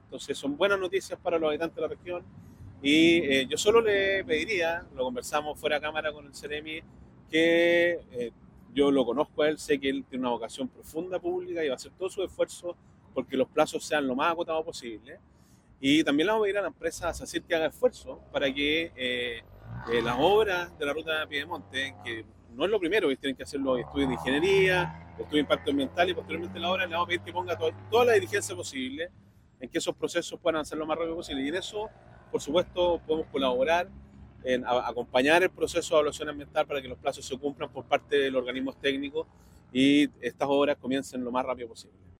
Entonces son buenas noticias para los habitantes de la región y yo solo le pediría, lo conversamos fuera de cámara con el Ceremi, que yo lo conozco a él, sé que él tiene una vocación profunda pública y va a hacer todo su esfuerzo porque los plazos sean lo más acotados posible. Y también le vamos a pedir a la empresa SACIR que haga esfuerzo para que las obras de la ruta de Piedemonte, que no es lo primero, que tienen que hacer los estudios de ingeniería, estudios de impacto ambiental y posteriormente la obra, le vamos a pedir que ponga toda la diligencia posible en que esos procesos puedan avanzar lo más rápido posible. Y en eso, por supuesto, podemos colaborar en acompañar el proceso de evaluación ambiental para que los plazos se cumplan por parte de los organismos técnicos y estas obras comiencen lo más rápido posible.